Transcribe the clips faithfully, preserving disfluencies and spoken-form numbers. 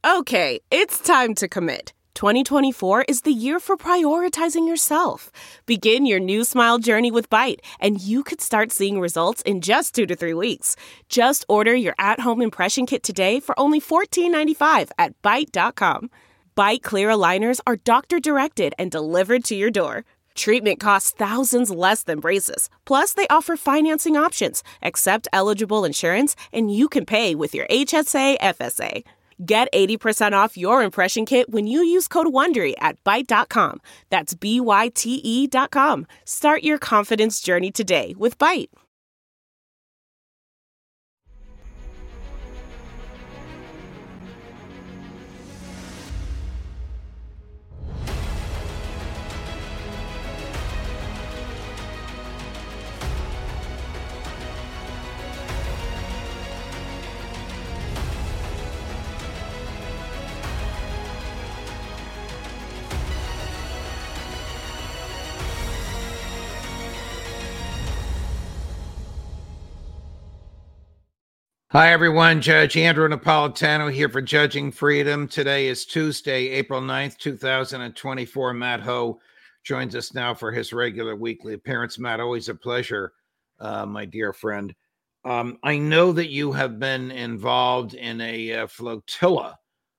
Okay, it's time to commit. twenty twenty-four is the year for prioritizing yourself. Begin your new smile journey with Byte, and you could start seeing results in just two to three weeks. Just order your at-home impression kit today for only fourteen ninety-five at byte dot com. Byte clear aligners are doctor-directed and delivered to your door. Treatment costs thousands less than braces. Plus, they offer financing options, accept eligible insurance, and you can pay with your H S A F S A. Get eighty percent off your impression kit when you use code WONDERY at byte dot com. That's B Y T E dot com. Start your confidence journey today with Byte. Hi, everyone. Judge Andrew Napolitano here for Judging Freedom. Today is Tuesday, April ninth, two thousand twenty-four. Matt Ho joins us now for his regular weekly appearance. Matt, always a pleasure, uh, my dear friend. Um, I know that you have been involved in a uh, flotilla,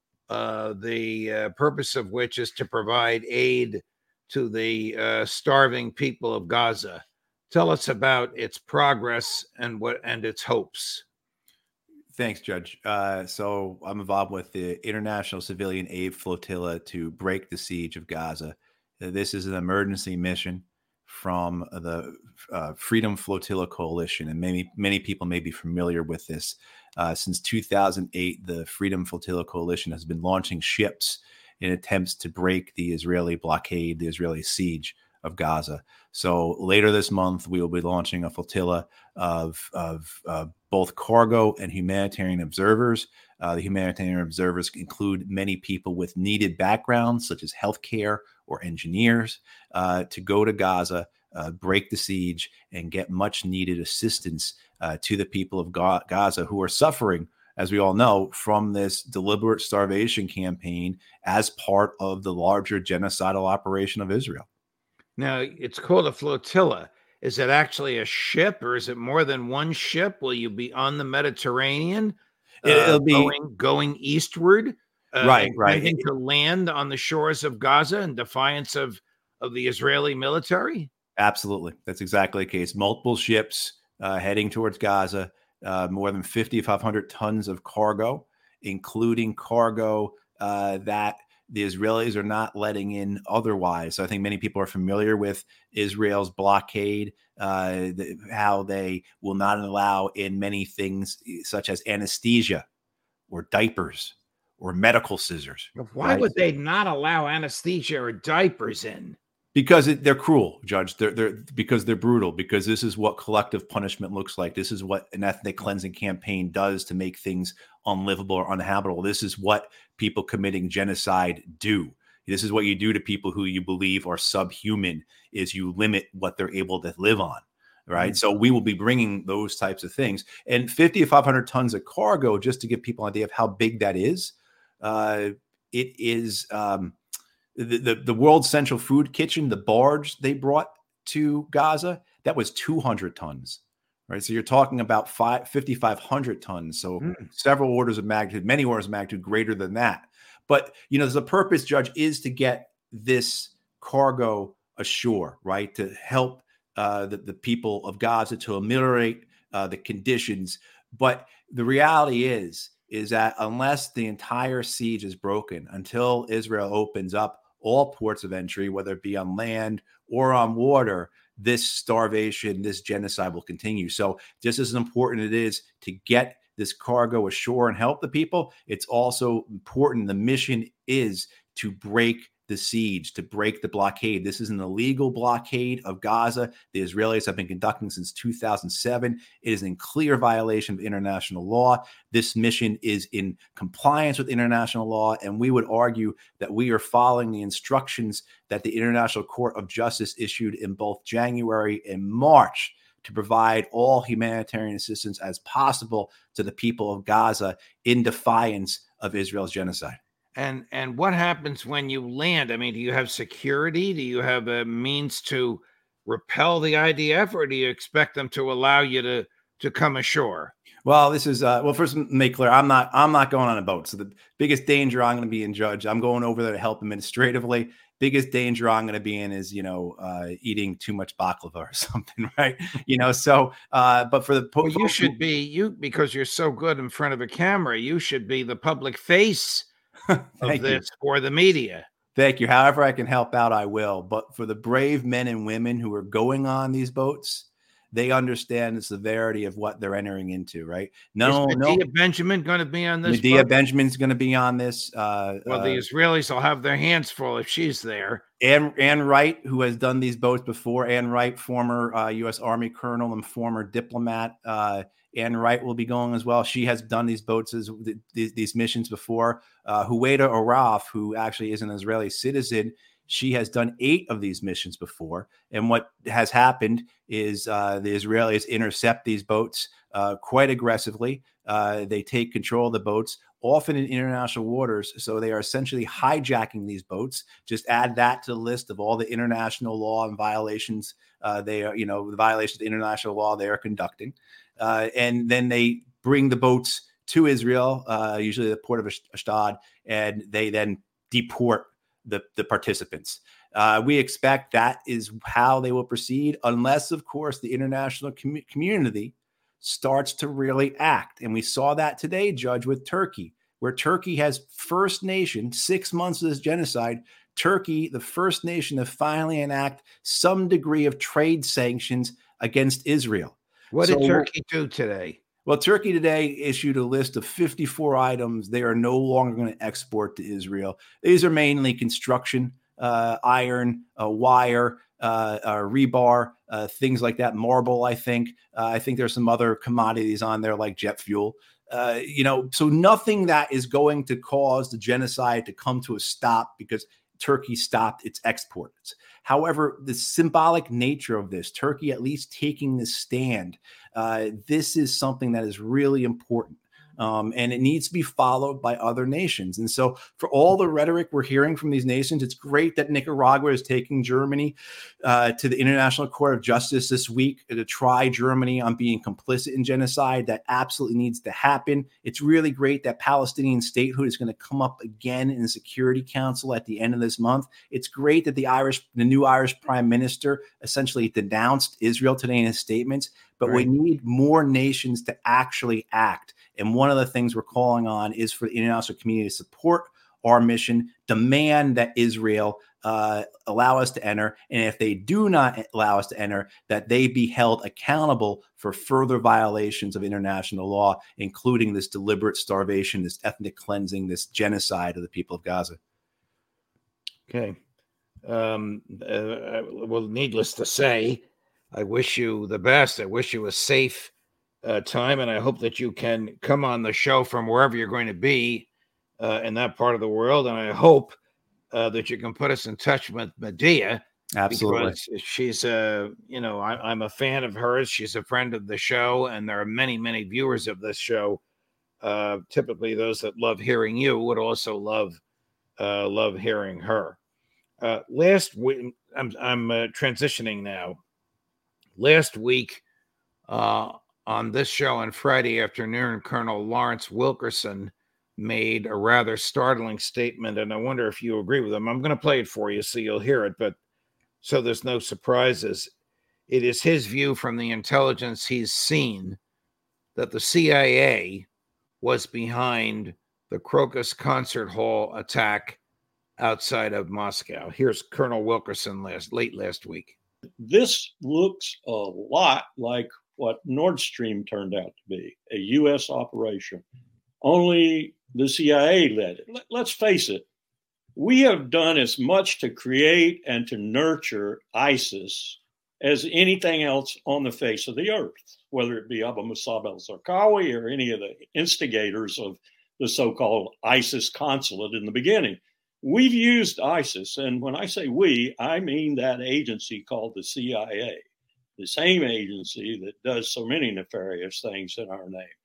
uh, the uh, purpose of which is to provide aid to the uh, starving people of Gaza. Tell us about its progress and what and its hopes. Thanks, Judge. Uh, so I'm involved with the International Civilian Aid Flotilla to break the siege of Gaza. Uh, this is an emergency mission from the uh, Freedom Flotilla Coalition, and many many people may be familiar with this. Uh, since two thousand eight, the Freedom Flotilla Coalition has been launching ships in attempts to break the Israeli blockade, the Israeli siege of Gaza. So later this month, we will be launching a flotilla of, of uh, both cargo and humanitarian observers. Uh, the humanitarian observers include many people with needed backgrounds, such as healthcare or engineers, uh, to go to Gaza, uh, break the siege, and get much needed assistance uh, to the people of Ga- Gaza who are suffering, as we all know, from this deliberate starvation campaign as part of the larger genocidal operation of Israel. Now, it's called a flotilla. Is it actually a ship, or is it more than one ship? Will you be on the Mediterranean, uh, It'll be going, going eastward, uh, right, right, intending to land on the shores of Gaza in defiance of, of the Israeli military? Absolutely. That's exactly the case. Multiple ships uh, heading towards Gaza, uh, more than fifty-five hundred tons of cargo, including cargo uh, that the Israelis are not letting in otherwise. So I think many people are familiar with Israel's blockade, uh, the, how they will not allow in many things such as anesthesia or diapers or medical scissors. Why right? would they not allow anesthesia or diapers in? Because it, they're cruel, Judge. They're, they're because they're brutal. Because this is what collective punishment looks like. This is what an ethnic cleansing campaign does to make things unlivable or uninhabitable. This is what people committing genocide do. This is what you do to people who you believe are subhuman. Is you limit what they're able to live on. Right. Mm-hmm. So we will be bringing those types of things. And fifty-five hundred tons of cargo, just to give people an idea of how big that is. Uh, it is. Um, The, the the World Central Food Kitchen, the barge they brought to Gaza, that was two hundred tons, right? So you're talking about five, fifty-five hundred tons. So mm. several orders of magnitude, many orders of magnitude greater than that. But, you know, the purpose, Judge, is to get this cargo ashore, right? To help uh, the, the people of Gaza, to ameliorate uh, the conditions. But the reality is, is that unless the entire siege is broken, until Israel opens up all ports of entry, whether it be on land or on water, this starvation, this genocide will continue. So just as important it is to get this cargo ashore and help the people, it's also important. The mission is to break the siege, to break the blockade. This is an illegal blockade of Gaza. The Israelis have been conducting since two thousand seven. It is in clear violation of international law. This mission is in compliance with international law, and we would argue that we are following the instructions that the International Court of Justice issued in both January and March to provide all humanitarian assistance as possible to the people of Gaza in defiance of Israel's genocide. And and what happens when you land? I mean, do you have security? Do you have a means to repel the I D F, or do you expect them to allow you to to come ashore? Well, this is uh, well. First, make clear, I'm not. I'm not going on a boat. So the biggest danger I'm going to be in, Judge. I'm going over there to help administratively. Biggest danger I'm going to be in is, you know, uh, eating too much baklava or something, right? You know, so. Uh, but for the well, you should be you because you're so good in front of a camera. You should be the public face of this you. for the media. Thank you. However I can help out, I will. But for the brave men and women who are going on these boats, they understand the severity of what they're entering into, right? No, Is Medea no. Benjamin going to be on this? Medea boat? Benjamin's going to be on this. Uh, well, uh, the Israelis will have their hands full if she's there. Ann, Ann Wright, who has done these boats before. Ann Wright, former uh, U S Army colonel and former diplomat. Uh, Ann Wright will be going as well. She has done these boats, as these, these missions before. Uh, Huwaida Araf, who actually is an Israeli citizen, she has done eight of these missions before. And what has happened is uh, the Israelis intercept these boats uh, quite aggressively. Uh, they take control of the boats, often in international waters. So they are essentially hijacking these boats. Just add that to the list of all the international law and violations. Uh, they are, you know, the violations of international law they are conducting. Uh, and then they bring the boats to Israel, uh, usually the port of Ashdod, and they then deport the, the participants. Uh, we expect that is how they will proceed, unless, of course, the international com- community starts to really act. And we saw that today, Judge, with Turkey, where Turkey has First Nation, six months of this genocide, Turkey, the first nation to finally enact some degree of trade sanctions against Israel. What so, did Turkey do today? Well, Turkey today issued a list of fifty-four items they are no longer going to export to Israel. These are mainly construction, uh, iron, uh, wire, uh, uh, rebar, uh, things like that, marble, I think. Uh, I think there's some other commodities on there like jet fuel. Uh, you know, so nothing that is going to cause the genocide to come to a stop because Turkey stopped its exports. However, the symbolic nature of this, Turkey at least taking this stand, uh, this is something that is really important. Um, and it needs to be followed by other nations. And so for all the rhetoric we're hearing from these nations, it's great that Nicaragua is taking Germany uh, to the International Court of Justice this week to try Germany on being complicit in genocide. That absolutely needs to happen. It's really great that Palestinian statehood is going to come up again in the Security Council at the end of this month. It's great that the Irish, the new Irish Prime Minister essentially denounced Israel today in his statements, but right. we need more nations to actually act. And one of the things we're calling on is for the international community to support our mission, demand that Israel uh, allow us to enter. And if they do not allow us to enter, that they be held accountable for further violations of international law, including this deliberate starvation, this ethnic cleansing, this genocide of the people of Gaza. Okay. Um, uh, well, needless to say, I wish you the best. I wish you a safe Uh, time, and I hope that you can come on the show from wherever you're going to be uh, in that part of the world. And I hope uh, that you can put us in touch with Medea. Absolutely. She's a, you know, I, I'm a fan of hers. She's a friend of the show, and there are many, many viewers of this show. Uh, typically, those that love hearing you would also love uh, love hearing her. Uh, last week, I'm I'm uh, transitioning now. Last week, uh, on this show on Friday afternoon, Colonel Lawrence Wilkerson made a rather startling statement, and I wonder if you agree with him. I'm going to play it for you so you'll hear it, but so there's no surprises. It is his view from the intelligence he's seen that the C I A was behind the Crocus Concert Hall attack outside of Moscow. Here's Colonel Wilkerson last late last week. This looks a lot like what Nord Stream turned out to be, a U S operation. Only the C I A led it. Let's face it, we have done as much to create and to nurture ISIS as anything else on the face of the earth, whether it be Abu Musab al-Zarqawi or any of the instigators of the so-called ISIS consulate in the beginning. We've used ISIS, and when I say we, I mean that agency called the C I A. The same agency that does so many nefarious things in our name.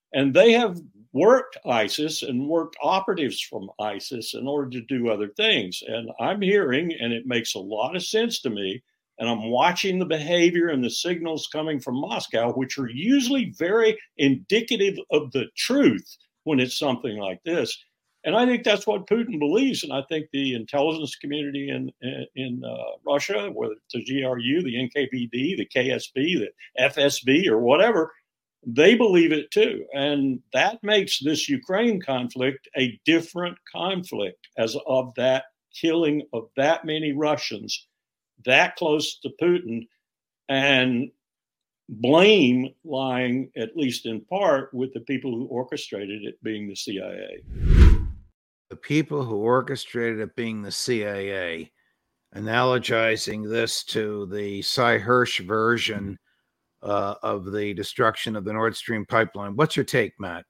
And they have worked ISIS and worked operatives from ISIS in order to do other things. And I'm hearing, and it makes a lot of sense to me, and I'm watching the behavior and the signals coming from Moscow, which are usually very indicative of the truth when it's something like this. And I think that's what Putin believes. And I think the intelligence community in in, in uh, Russia, whether it's the G R U, the N K V D, the K S B, the F S B, or whatever, they believe it too. And that makes this Ukraine conflict a different conflict as of that killing of that many Russians that close to Putin, and blame lying, at least in part, with the people who orchestrated it being the C I A. The people who orchestrated it being the C I A, analogizing this to the Cy Hirsch version uh, of the destruction of the Nord Stream pipeline. What's your take, Matt?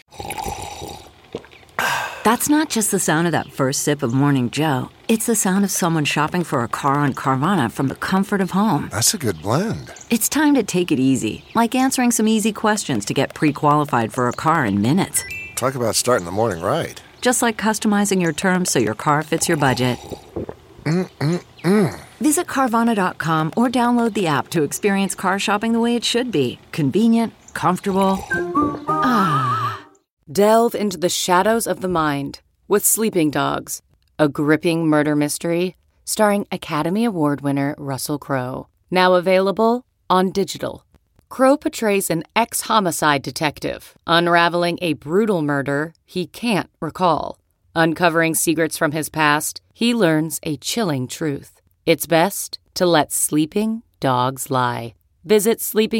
That's not just the sound of that first sip of Morning Joe. It's the sound of someone shopping for a car on Carvana from the comfort of home. That's a good blend. It's time to take it easy, like answering some easy questions to get pre-qualified for a car in minutes. Talk about starting the morning right. Just like customizing your terms so your car fits your budget. Mm-mm-mm. Visit Carvana dot com or download the app to experience car shopping the way it should be. Convenient, comfortable. Ah. Delve into the shadows of the mind with Sleeping Dogs, a gripping murder mystery starring Academy Award winner Russell Crowe. Now available on digital. Crowe portrays an ex-homicide detective unraveling a brutal murder he can't recall. Uncovering secrets from his past, he learns a chilling truth. It's best to let sleeping dogs lie. Visit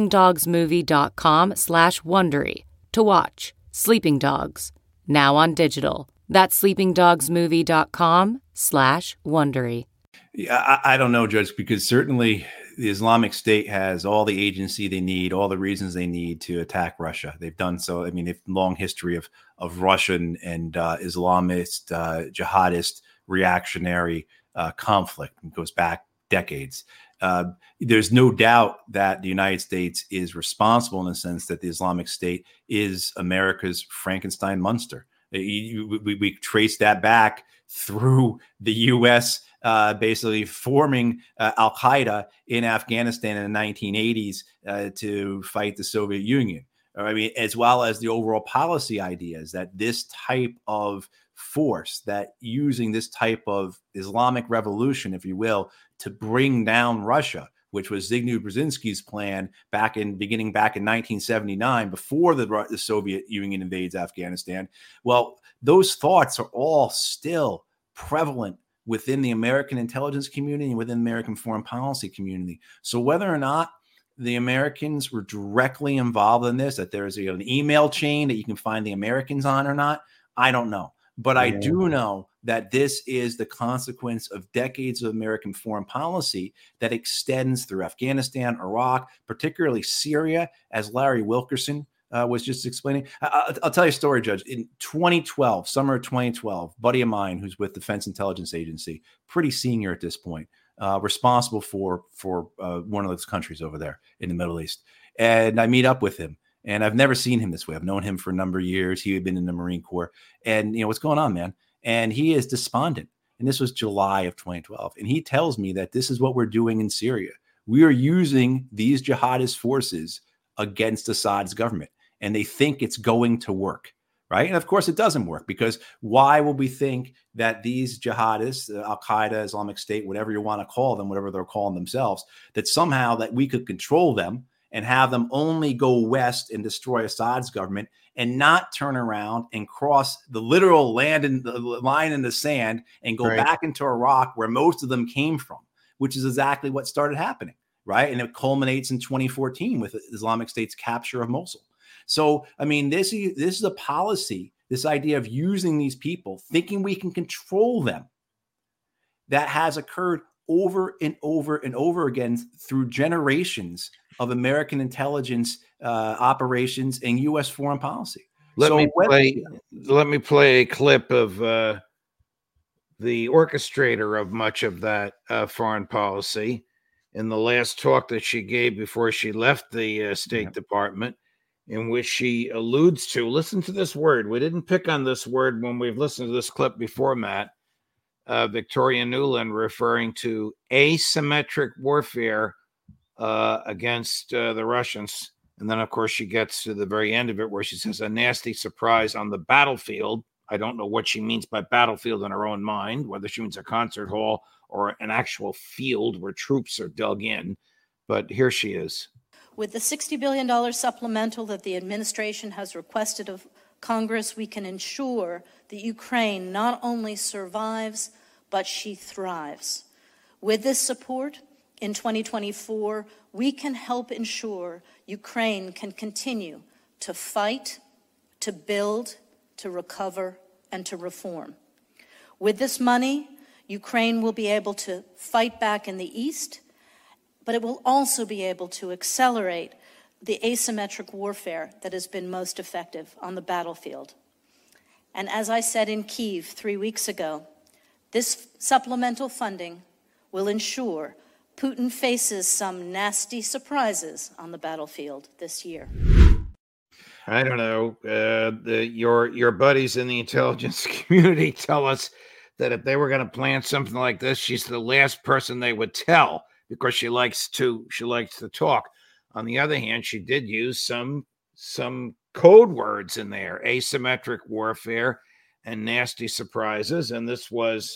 sleepingdogsmovie.com slash Wondery to watch Sleeping Dogs, now on digital. That's sleepingdogsmovie.com slash Wondery. Yeah, I, I don't know, Judge, because certainly the Islamic State has all the agency they need, all the reasons they need to attack Russia. They've done so. I mean, they've long history of of Russian and uh, Islamist, uh, jihadist, reactionary uh, conflict. It goes back decades. Uh, there's no doubt that the United States is responsible in the sense that the Islamic State is America's Frankenstein monster. We, we, we trace that back through the U S uh, basically forming uh, Al-Qaeda in Afghanistan in the nineteen eighties uh, to fight the Soviet Union. I mean, as well as the overall policy ideas that this type of force, that using this type of Islamic revolution, if you will, to bring down Russia, which was Zbigniew Brzezinski's plan back in beginning back in nineteen seventy-nine, before the, the Soviet Union invades Afghanistan. Well, those thoughts are all still prevalent within the American intelligence community and within the American foreign policy community. So whether or not the Americans were directly involved in this, that there's you know, an email chain that you can find the Americans on or not, I don't know. But I do know that this is the consequence of decades of American foreign policy that extends through Afghanistan, Iraq, particularly Syria, as Larry Wilkerson uh, was just explaining. I- I'll tell you a story, Judge. In twenty twelve, summer of twenty twelve, buddy of mine who's with Defense Intelligence Agency, pretty senior at this point, uh, responsible for, for uh, one of those countries over there in the Middle East. And I meet up with him. And I've never seen him this way. I've known him for a number of years. He had been in the Marine Corps. And, you know, what's going on, man? And he is despondent. And this was July of twenty twelve. And he tells me that this is what we're doing in Syria. We are using these jihadist forces against Assad's government. And they think it's going to work, right? And of course, it doesn't work, because why would we think that these jihadists, uh, Al-Qaeda, Islamic State, whatever you want to call them, whatever they're calling themselves, that somehow that we could control them and have them only go west and destroy Assad's government and not turn around and cross the literal land and the line in the sand and go right. back into Iraq, where most of them came from, which is exactly what started happening, right? And it culminates in twenty fourteen with Islamic State's capture of Mosul. So, I mean, this is, this is a policy, this idea of using these people, thinking we can control them, that has occurred over and over and over again through generations of American intelligence uh, operations and U S foreign policy. Let so me when, play. Let me play a clip of uh, the orchestrator of much of that uh, foreign policy in the last talk that she gave before she left the uh, State yeah. Department in which she alludes to, listen to this word. We didn't pick on this word when we've listened to this clip before, Matt. Uh, Victoria Nuland referring to asymmetric warfare uh, against uh, the Russians. And then, of course, she gets to the very end of it where she says a nasty surprise on the battlefield. I don't know what she means by battlefield in her own mind, whether she means a concert hall or an actual field where troops are dug in. But here she is. With the sixty billion dollars supplemental that the administration has requested of Congress, we can ensure that Ukraine not only survives, but she thrives. With this support, in twenty twenty-four, we can help ensure Ukraine can continue to fight, to build, to recover, and to reform. With this money, Ukraine will be able to fight back in the East, but it will also be able to accelerate the asymmetric warfare that has been most effective on the battlefield. And as I said in Kyiv three weeks ago, this supplemental funding will ensure Putin faces some nasty surprises on the battlefield this year. I don't know. Uh, the, your your buddies in the intelligence community tell us that if they were going to plan something like this, she's the last person they would tell because she likes to she likes to talk. On the other hand, she did use some some code words in there: asymmetric warfare and nasty surprises. And this was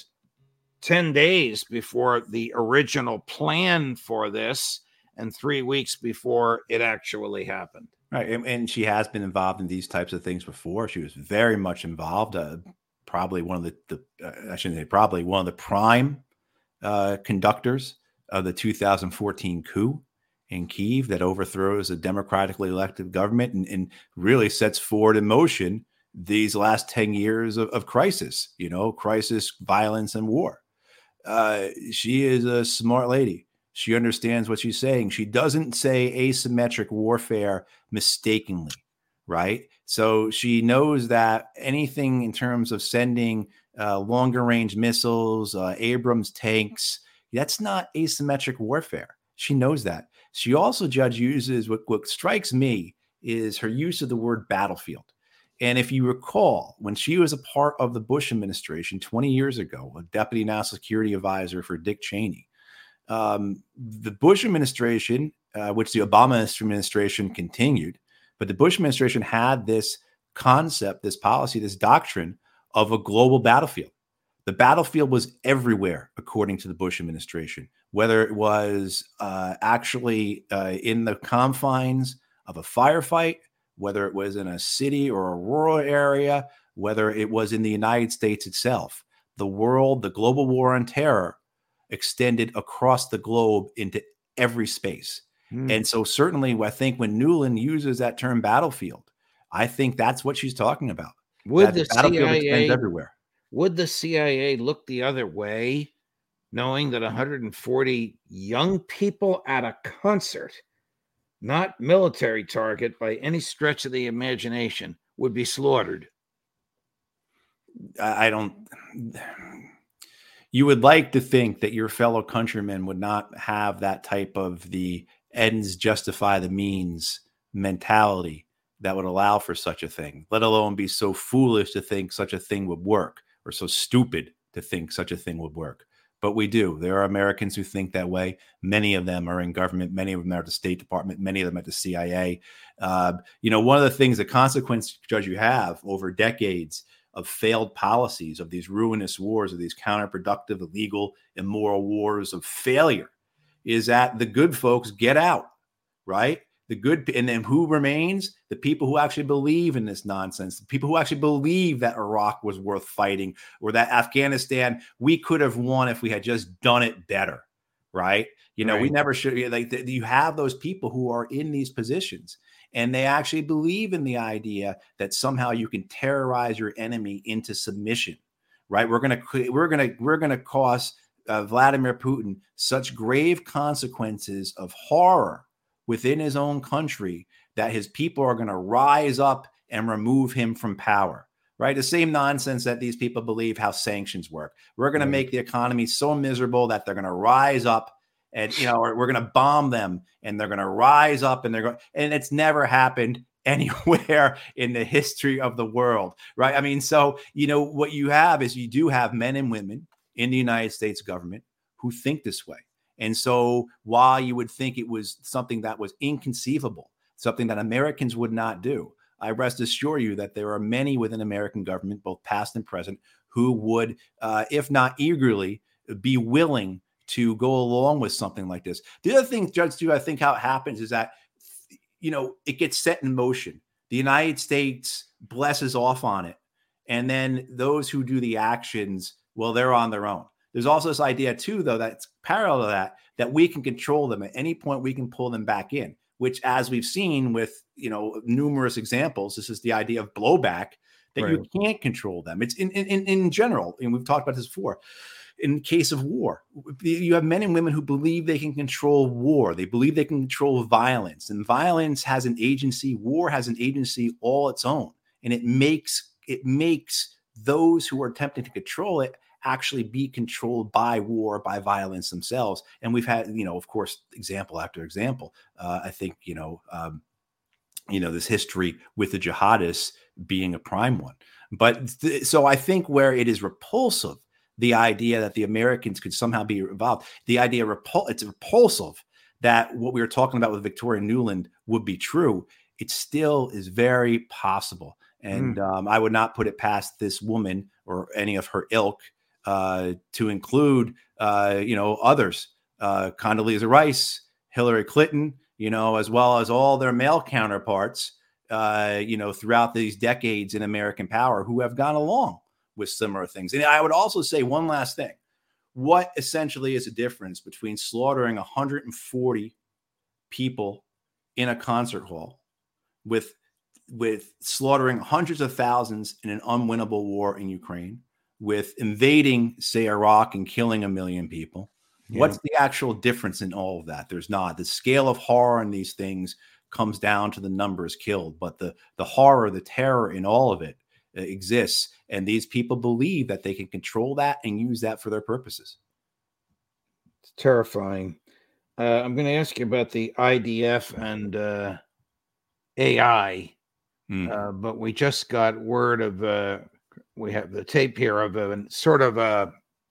ten days before the original plan for this, and three weeks before it actually happened. Right. And, and she has been involved in these types of things before. She was very much involved. Uh, probably one of the, the uh, I shouldn't say probably one of the prime uh, conductors of the two thousand fourteen coup in Kyiv that overthrows a democratically elected government and, and really sets forward in motion these last ten years of, of crisis, you know, crisis, violence, and war. Uh, she is a smart lady. She understands what she's saying. She doesn't say asymmetric warfare mistakenly, right? So she knows that anything in terms of sending uh, longer range missiles, uh, Abrams tanks, that's not asymmetric warfare. She knows that. She also, Judge, uses what, what strikes me is her use of the word battlefield. And if you recall, when she was a part of the Bush administration twenty years ago, a deputy national security advisor for Dick Cheney, um, the Bush administration, uh, which the Obama administration continued, but the Bush administration had this concept, this policy, this doctrine of a global battlefield. The battlefield was everywhere, according to the Bush administration, whether it was uh, actually uh, in the confines of a firefight, whether it was in a city or a rural area, whether it was in the United States itself. The world, the global war on terror extended across the globe into every space. Hmm. And so certainly I think when Nuland uses that term battlefield, I think that's what she's talking about. Would the, the battlefield C I A, extends everywhere. Would the C I A look the other way, knowing that one hundred forty young people at a concert, not military target by any stretch of the imagination, would be slaughtered? I don't. You would like to think that your fellow countrymen would not have that type of the ends justify the means mentality that would allow for such a thing, let alone be so foolish to think such a thing would work or so stupid to think such a thing would work. But we do. There are Americans who think that way. Many of them are in government. Many of them are at the State Department. Many of them at the C I A. Uh, you know, one of the things, the consequence, Judge, you have over decades of failed policies, of these ruinous wars, of these counterproductive, illegal, immoral wars of failure, is that the good folks get out, right? The good, and then who remains? The people who actually believe in this nonsense, the people who actually believe that Iraq was worth fighting, or that Afghanistan, we could have won if we had just done it better, right? You know, right. we never should, like, you have those people who are in these positions, and they actually believe in the idea that somehow you can terrorize your enemy into submission, right? We're going to, we're going to, we're going to cause uh, Vladimir Putin such grave consequences of horror within his own country that his people are going to rise up and remove him from power, right? The same nonsense that these people believe how sanctions work. We're going to make the economy so miserable that they're going to rise up and, you know, or we're going to bomb them and they're going to rise up and they're going, and it's never happened. anywhere in the history of the world, right? I mean, so, you know, what you have is you do have men and women in the United States government who think this way. And so while you would think it was something that was inconceivable, something that Americans would not do, I rest assure you that there are many within American government, both past and present, who would, uh, if not eagerly, be willing to go along with something like this. The other thing, Judge Stu, I think how it happens is that, you know, it gets set in motion. The United States blesses off on it. And then those who do the actions, well, they're on their own. There's also this idea too, though, that's parallel to that, that we can control them at any point. We can pull them back in, which, as we've seen with, you know, numerous examples, this is the idea of blowback, that right. you can't control them. It's in, in, in general, and we've talked about this before. In case of war, you have men and women who believe they can control war. They believe they can control violence, and violence has an agency. War has an agency all its own, and it makes it makes those who are attempting to control it actually be controlled by war, by violence themselves. And we've had, you know, of course, example after example. Uh, I think, you know, um, you know, this history with the jihadists being a prime one. But th- so I think where it is repulsive, the idea that the Americans could somehow be involved, the idea repul- it's repulsive that what we were talking about with Victoria Nuland would be true. It still is very possible. And mm. um, I would not put it past this woman or any of her ilk uh, to include, uh, you know, others, uh, Condoleezza Rice, Hillary Clinton, you know, as well as all their male counterparts, uh, you know, throughout these decades in American power who have gone along with similar things. And I would also say one last thing. What essentially is the difference between slaughtering one hundred forty people in a concert hall with, with slaughtering hundreds of thousands in an unwinnable war in Ukraine, with invading, say, Iraq and killing a million people? Yeah. What's the actual difference in all of that? There's not. The scale of horror in these things comes down to the numbers killed, but the, the horror, the terror in all of it uh, exists. And these people believe that they can control that and use that for their purposes. It's terrifying. Uh, I'm going to ask you about the I D F and uh, A I, mm. uh, but we just got word of, uh, we have the tape here of a sort of a,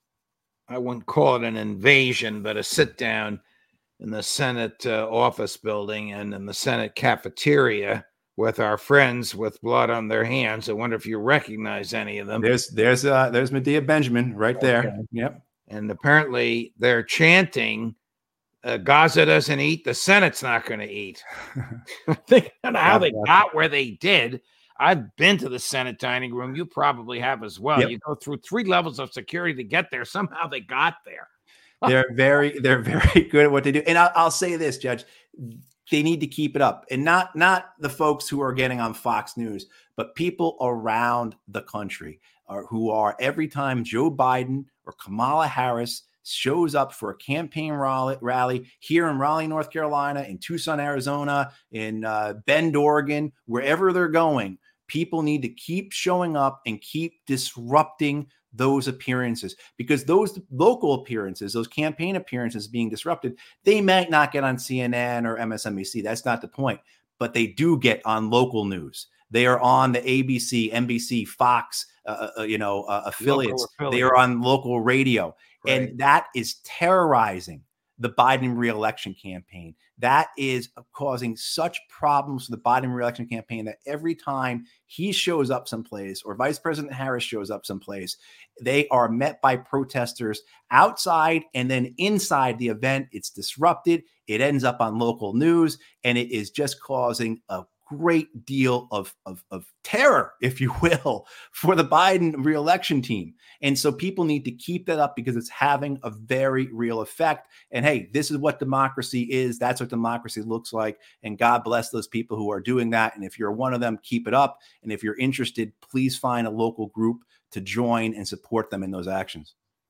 I wouldn't call it an invasion, but a sit down in the Senate uh, office building and in the Senate cafeteria with our friends with blood on their hands. I wonder if you recognize any of them. There's there's uh, there's Medea Benjamin right there. Okay. Yep. And apparently they're chanting, uh, Gaza doesn't eat, the Senate's not going to eat. I don't know how they got where they did. I've been to the Senate dining room. You probably have as well. Yep. You go through three levels of security to get there. Somehow they got there. They're very, they're very good at what they do. And I'll, I'll say this, Judge, they need to keep it up. And not, not the folks who are getting on Fox News, but people around the country are, who are, every time Joe Biden or Kamala Harris shows up for a campaign rally, rally here in Raleigh, North Carolina, in Tucson, Arizona, in uh, Bend, Oregon, wherever they're going, people need to keep showing up and keep disrupting those appearances, because those local appearances, those campaign appearances being disrupted, they might not get on C N N or M S N B C. That's not the point, but they do get on local news. They are on the A B C, N B C, Fox, uh, uh, you know, uh, affiliates. affiliates. They are on local radio. Right. And that is terrorizing the Biden reelection campaign. That is causing such problems for the Biden reelection campaign that every time he shows up someplace or Vice President Harris shows up someplace, they are met by protesters outside and then inside the event. It's disrupted. It ends up on local news, and it is just causing a great deal of, of, of terror, if you will, for the Biden reelection team. And so people need to keep that up because it's having a very real effect. And hey, this is what democracy is. That's what democracy looks like. And God bless those people who are doing that. And if you're one of them, keep it up. And if you're interested, please find a local group to join and support them in those actions.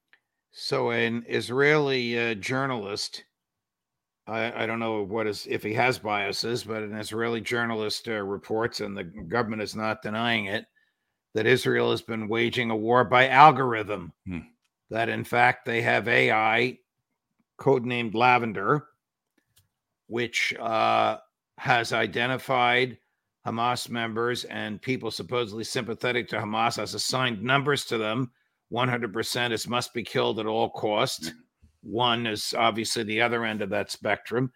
So an Israeli uh, journalist, I, I don't know what is, if he has biases, but an Israeli journalist uh, reports, and the government is not denying it, that Israel has been waging a war by algorithm. Hmm. That in fact they have A I, codenamed Lavender, which uh, has identified Hamas members and people supposedly sympathetic to Hamas has assigned numbers to them. one hundred percent is must be killed at all costs. One is obviously the other end of that spectrum.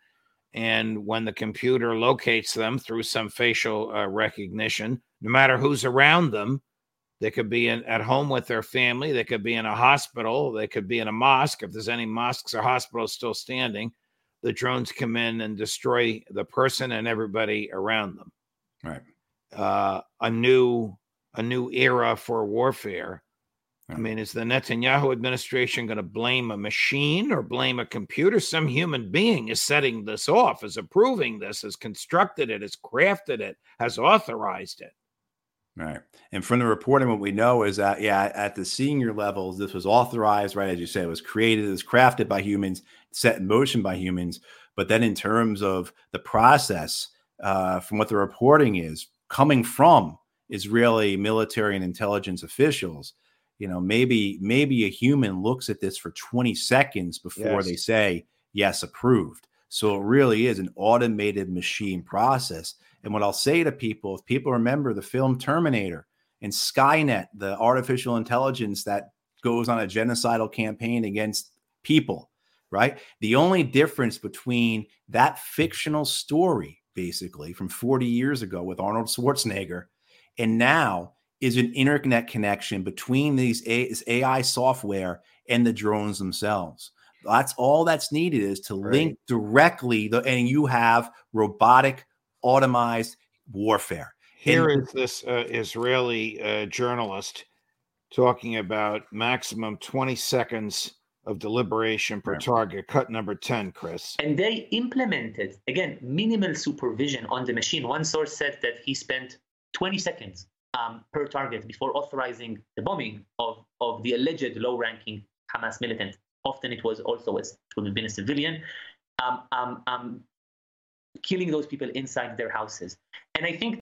And when the computer locates them through some facial uh, recognition, no matter who's around them, they could be in, at home with their family. They could be in a hospital. They could be in a mosque. If there's any mosques or hospitals still standing, the drones come in and destroy the person and everybody around them. Right. Uh, a new, a new era for warfare. I mean, is the Netanyahu administration going to blame a machine or blame a computer? Some human being is setting this off, is approving this, has constructed it, has crafted it, has authorized it. Right. And from the reporting, what we know is that, yeah, at the senior levels, this was authorized, right? As you say, it was created, it was crafted by humans, set in motion by humans. But then in terms of the process, uh, from what the reporting is coming from Israeli military and intelligence officials, you know, maybe maybe a human looks at this for twenty seconds before Yes. they say, yes, approved. So it really is an automated machine process. And what I'll say to people, if people remember the film Terminator and Skynet, the artificial intelligence that goes on a genocidal campaign against people, right? The only difference between that fictional story, basically, from forty years ago with Arnold Schwarzenegger and now is an internet connection between these A I software and the drones themselves. That's all that's needed is to Right. link directly, the, and you have robotic, automized warfare. Here And- is this uh, Israeli uh, journalist talking about maximum twenty seconds of deliberation per Right. target, cut number ten, Chris. And they implemented, again, minimal supervision on the machine. One source said that he spent twenty seconds um, per target before authorizing the bombing of, of the alleged low-ranking Hamas militant. Often it was also, it would have been a civilian, um, um, um, killing those people inside their houses. And I think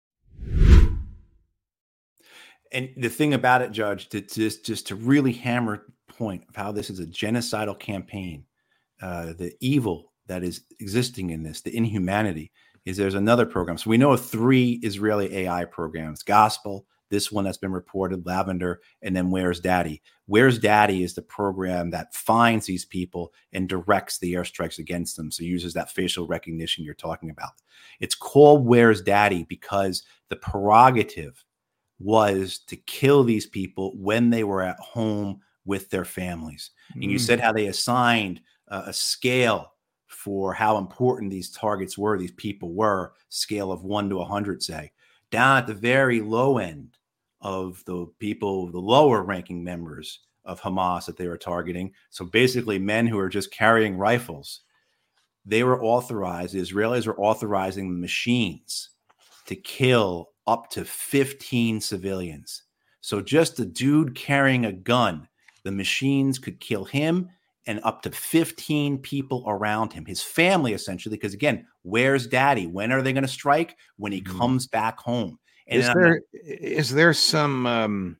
And the thing about it, Judge, to just just to really hammer the point of how this is a genocidal campaign, uh, the evil that is existing in this, the inhumanity, is there's another program. So we know of three Israeli A I programs: Gospel, this one that's been reported, Lavender, and then Where's Daddy. Where's Daddy is the program that finds these people and directs the airstrikes against them. So uses that facial recognition you're talking about. It's called Where's Daddy because the prerogative was to kill these people when they were at home with their families. And you Mm. said how they assigned uh, a scale for how important these targets were, these people were, scale of one to one hundred, say. Down at the very low end of the people, the lower ranking members of Hamas that they were targeting. So basically men who are just carrying rifles, they were authorized, the Israelis were authorizing the machines to kill up to fifteen civilians. So just a dude carrying a gun, the machines could kill him and up to fifteen people around him, his family, essentially. Because again, where's Daddy? When are they going to strike? When he Mhm. comes back home. And Is I'm there is there some um,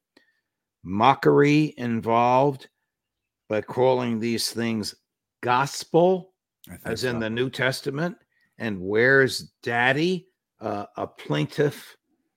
mockery involved by calling these things gospel, I think as in so. the New Testament? And where's Daddy? Uh, a plaintive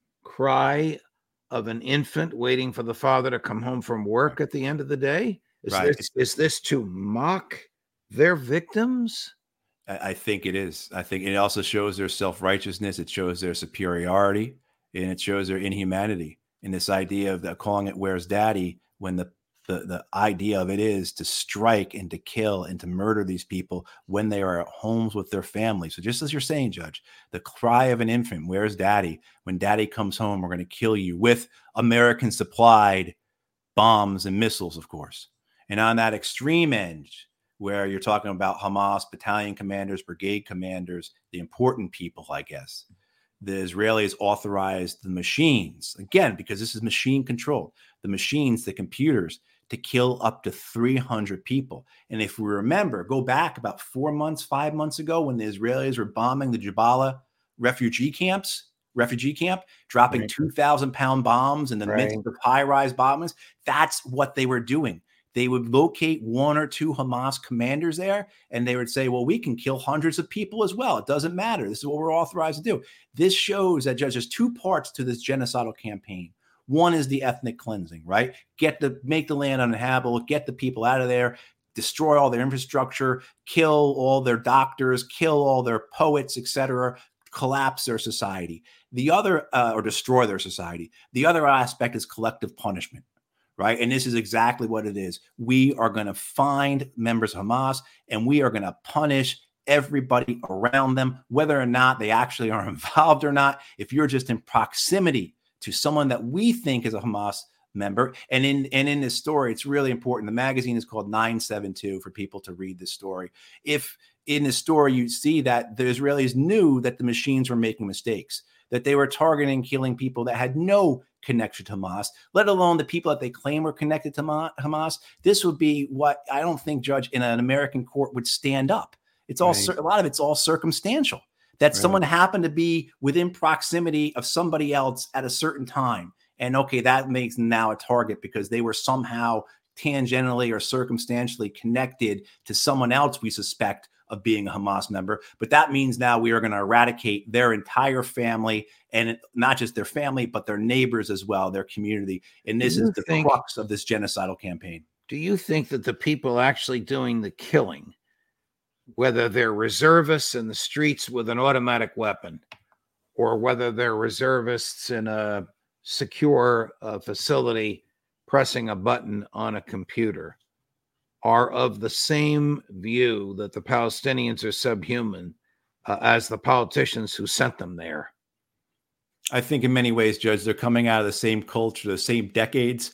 cry of an infant waiting for the father to come home from work at the end of the day? Is Right. this is this to mock their victims? I I think it is. I think it also shows their self-righteousness. It shows their superiority, and it shows their inhumanity. And this idea of the, calling it "Where's Daddy" when the, the the idea of it is to strike and to kill and to murder these people when they are at homes with their families. So just as you're saying, Judge, the cry of an infant, "Where's Daddy?" When Daddy comes home, we're going to kill you with American supplied bombs and missiles, of course. And on that extreme end, where you're talking about Hamas battalion commanders, brigade commanders, the important people, I guess, the Israelis authorized the machines, again, because this is machine controlled, the machines, the computers, to kill up to three hundred people. And if we remember, go back about four months, five months ago, when the Israelis were bombing the Jabalia refugee camps, refugee camp, dropping Right. two thousand pound bombs in the Right. midst of high rise bombings, that's what they were doing. they would locate one or two Hamas commanders there, and they would say, well, we can kill hundreds of people as well. It doesn't matter. This is what we're authorized to do. This shows that, Judge, there's two parts to this genocidal campaign. One is the ethnic cleansing, right? Get the make the land uninhabitable, get the people out of there, destroy all their infrastructure, kill all their doctors, kill all their poets, et cetera, collapse their society. The other, uh, or destroy their society. The other aspect is collective punishment. Right. And this is exactly what it is. We are going to find members of Hamas and we are going to punish everybody around them, whether or not they actually are involved or not. If you're just in proximity to someone that we think is a Hamas member. And in and in this story, it's really important. The magazine is called nine seven two for people to read this story. If in the story you see that the Israelis knew that the machines were making mistakes, that they were targeting, killing people that had no connection to Hamas, let alone the people that they claim were connected to Hamas. This would be what I don't think, Judge, in an American court would stand up. It's all right. A lot of it's all circumstantial. That right. Someone happened to be within proximity of somebody else at a certain time. And okay, that makes them now a target because they were somehow tangentially or circumstantially connected to someone else we suspect of being a Hamas member. But that means now we are going to eradicate their entire family, and not just their family, but their neighbors as well, their community. And this is the think, crux of this genocidal campaign. Do you think that the people actually doing the killing, whether they're reservists in the streets with an automatic weapon, or whether they're reservists in a secure uh, facility pressing a button on a computer, are of the same view that the Palestinians are subhuman uh, as the politicians who sent them there? I think in many ways, Judge, they're coming out of the same culture, the same decades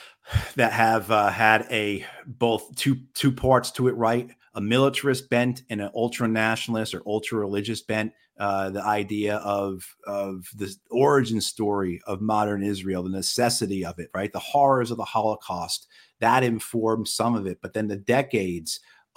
that have uh, had a both two two parts to it, right? A militarist bent and an ultra-nationalist or ultra-religious bent. Uh, the idea of of the origin story of modern Israel, the necessity of it, right? The horrors of the Holocaust, that informed some of it. But then the decades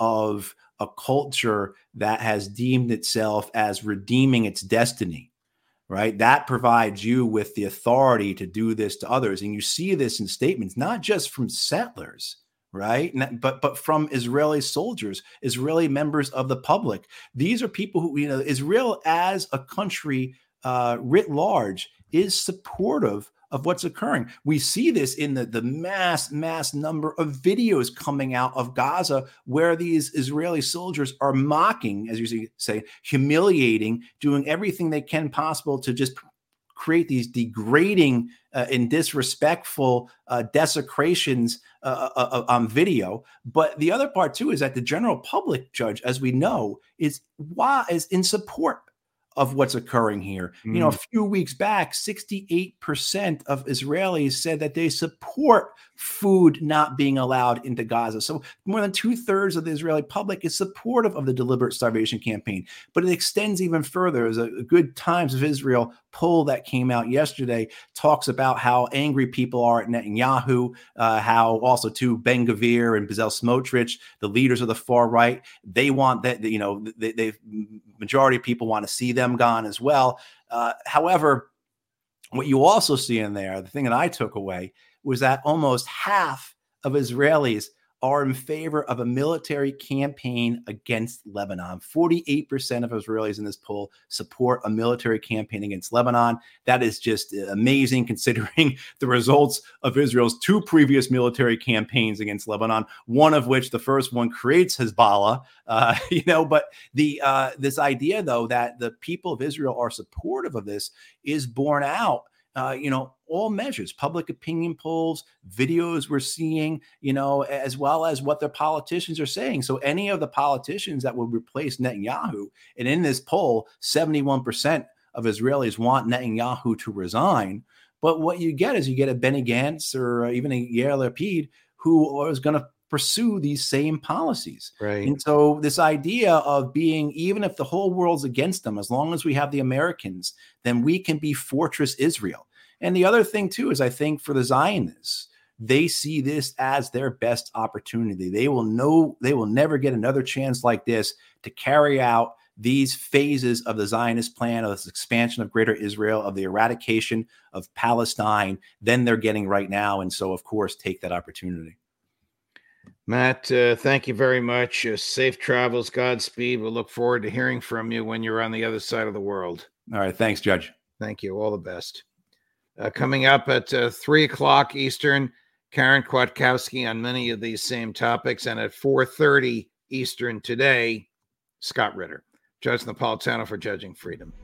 of a culture that has deemed itself as redeeming its destiny, right? That provides you with the authority to do this to others. And you see this in statements, not just from settlers, right? But but from Israeli soldiers, Israeli members of the public. These are people who, you know, Israel as a country uh, writ large is supportive of what's occurring. We see this in the, the mass, mass number of videos coming out of Gaza where these Israeli soldiers are mocking, as you say, humiliating, doing everything they can possible to just create these degrading uh, and disrespectful uh, desecrations uh, uh, on video. But the other part too is that the general public, Judge, as we know, is why is in support of what's occurring here. Mm. You know, a few weeks back, sixty-eight percent of Israelis said that they support food not being allowed into Gaza. So more than two thirds of the Israeli public is supportive of the deliberate starvation campaign. But it extends even further. There's a Good Times of Israel poll that came out yesterday, talks about how angry people are at Netanyahu, uh, how also too Ben Gvir and Bezalel Smotrich, the leaders of the far right, they want that, you know, they, they majority of people want to see them gone as well. Uh, however, what you also see in there, the thing that I took away was that almost half of Israelis are in favor of a military campaign against Lebanon. forty-eight percent of Israelis in this poll support a military campaign against Lebanon. That is just amazing considering the results of Israel's two previous military campaigns against Lebanon, one of which, the first one, creates Hezbollah. Uh, you know, but the uh, this idea, though, that the people of Israel are supportive of this is borne out. Uh, you know, all measures, public opinion polls, videos we're seeing, you know, as well as what their politicians are saying. So any of the politicians that will replace Netanyahu, and in this poll, seventy-one percent of Israelis want Netanyahu to resign. But what you get is you get a Benny Gantz or even a Yair Lapid who is going to pursue these same policies. Right. And so this idea of being, even if the whole world's against them, as long as we have the Americans, then we can be Fortress Israel. And the other thing too is I think for the Zionists, they see this as their best opportunity. They will know they will never get another chance like this to carry out these phases of the Zionist plan, of this expansion of Greater Israel, of the eradication of Palestine, than they're getting right now. And so, of course, take that opportunity. Matt, uh, thank you very much. Uh, safe travels, Godspeed. We'll look forward to hearing from you when you're on the other side of the world. All right. Thanks, Judge. Thank you. All the best. Uh, coming up at uh, three o'clock Eastern, Karen Kwiatkowski on many of these same topics. And at four thirty Eastern today, Scott Ritter. Judge Napolitano for Judging Freedom.